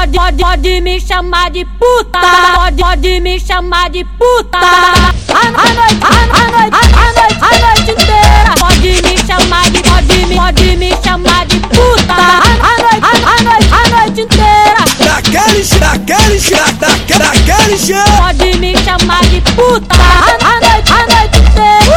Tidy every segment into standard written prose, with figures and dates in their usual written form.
Pode me chamar de puta. Pode me chamar de puta. A noite inteira. Pode me chamar de pode me chamar de puta. A noite inteira. Daquele jeito. Pode me chamar de puta. A noite inteira.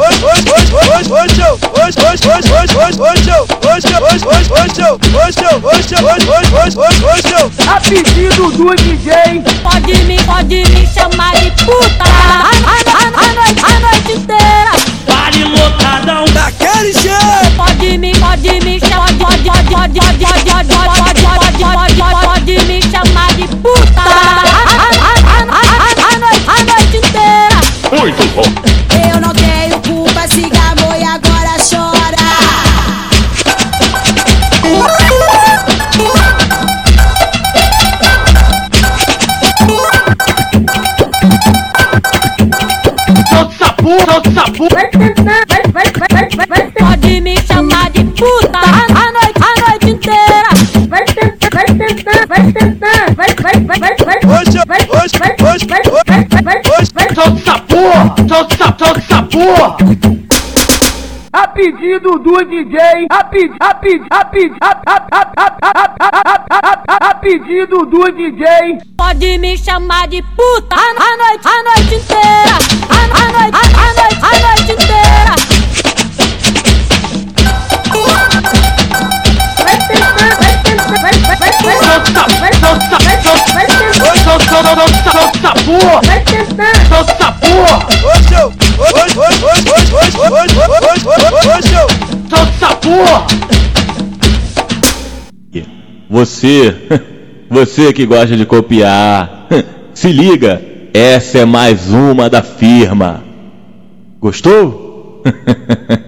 A pedido do DJ. Pode me chamar de puta. A noite inteira. Vale lotadão. Daquele jeito. Pode me chamar pode me chamar de puta. A noite inteira. Muito bom. Eu não tenho culpa se gamou e agora chora. Solta essa porra. Vai tentar, vai. Pode me chamar de puta. A noite inteira. Vai tentar, vai. Solta essa porra. A pedido do DJ. A pedido do DJ. Pode me chamar de puta. A noite inteira. A noite inteira. Vai tentar, Solta essa porra. vai tentar. Solta essa porra. Solta essa porra. Você que gosta de copiar, se liga, essa é mais uma da firma. Gostou?